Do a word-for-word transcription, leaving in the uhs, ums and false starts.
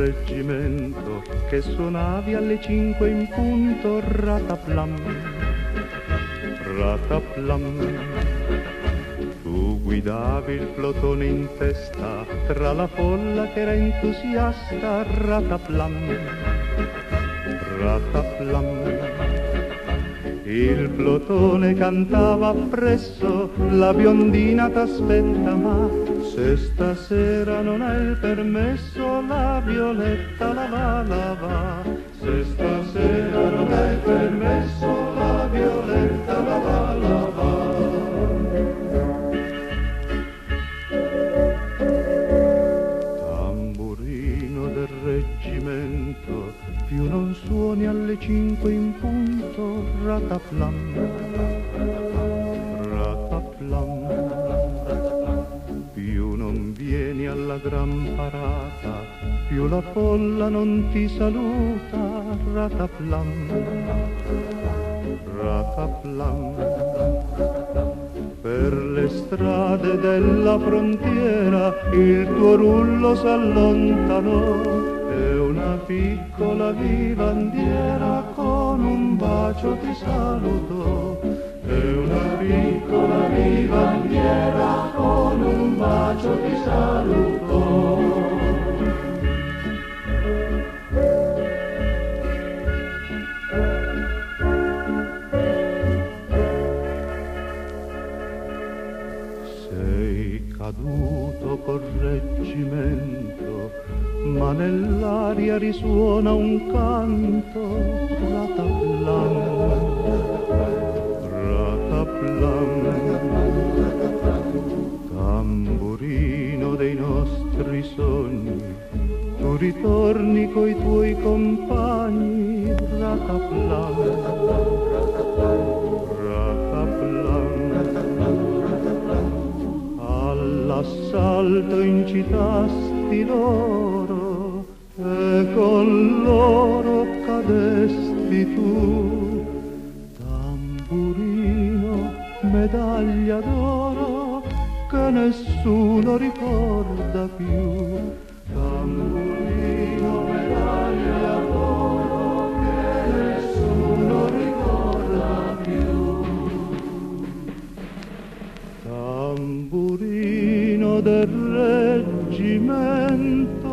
reggimento che suonavi alle cinque in punto, rataplam, rataplam. Tu guidavi il plotone in testa tra la folla che era entusiasta, rataplam, rataplam. Il plotone cantava appresso, la biondina t'aspetta, ma se stasera non hai il permesso, la Violetta la va, la va. Se stasera non hai il permesso, la Violetta la va, la va. Tamburino del reggimento, più non suoni alle cinque in punto, rataplam, rataplam. Più non vieni alla gran parata, più la folla non ti saluta, rataplam, rataplam. Per le strade della frontiera il tuo rullo s'allontanò, e una piccola vivandiera con un bacio ti salutò, e una piccola vivandiera con un bacio ti salutò. Sei caduto col reggimento, ma nell'aria risuona un canto, rataplam, rataplam. Tamburino dei nostri sogni, tu ritorni coi tuoi compagni, rataplam, rataplam. All'assalto incitasti loro e con loro cadesti tu. Tamburino, medaglia d'oro che nessuno ricorda più. Tamburino, medaglia d'oro che nessuno ricorda più. Tamburino del reggimento,